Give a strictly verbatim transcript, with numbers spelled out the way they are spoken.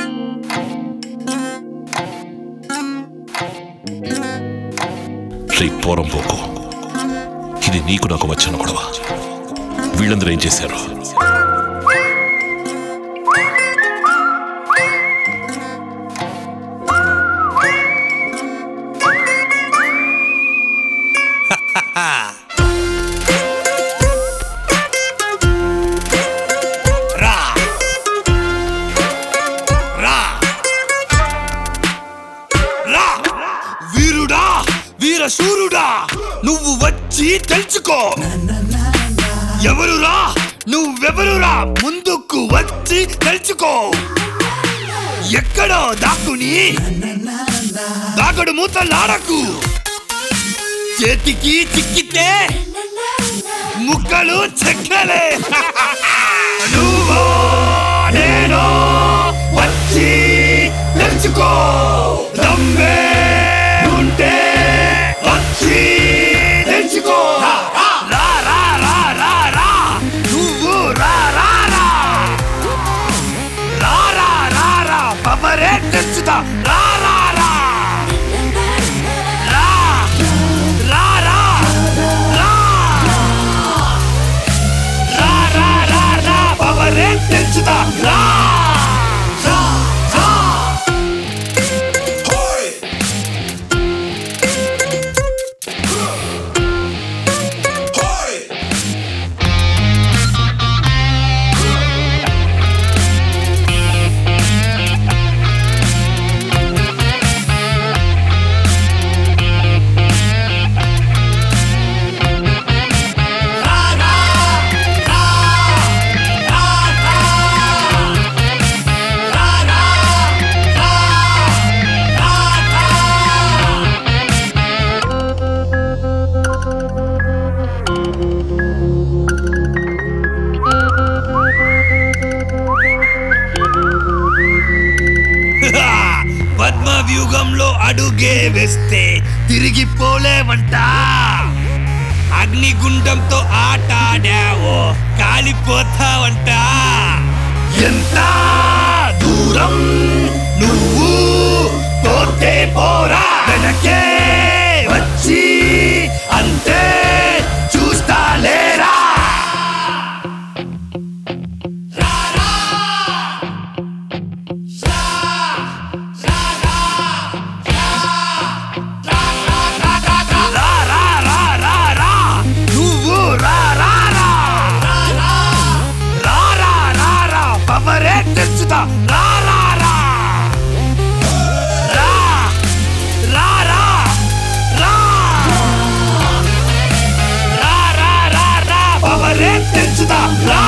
రే పోరం పోకు, ఇది నీకు నాకు వచ్చిన గొడవ. వీళ్ళందరూ ఏం చేశారు? వీరుడా, వీరశూరుడా, నువ్వు వచ్చి తెలుసుకో. ఎవరురా నువ్వెవరురా, ముందుకు వచ్చి తెలుసుకో. ఎక్కడో దాక్కుని దాగడు మూతలాడకు. చేతికి చిక్కితే ముక్కలు చెక్కలే. నువ్వో నేనో వచ్చి తెలుసుకో. దమ్మే ఉంటే వచ్చి తెలుసుకో. రా రా రా రా రా, నువ్వు రా రా రా రా రా రా రా, పవరే తెచ్చుతా. రా రా రా రా రా రా రా రా రా రా రా, పవరే తెచ్చుతా. రా పద్మవ్యూహంలో అడుగే వేస్తే తిరిగిపోలేవంట. అగ్నిగుండంతో ఆటాడావో కాలిపోతావంట. ఎంత దూరం నువ్వు పోతే పోరా, వెనకే వచ్చి అంతే చూస్తా లేరా. తెచ్చుతా. రా రా రా రా రా రా రా రా రా రా రా, పవరే తెచ్చుతా. రా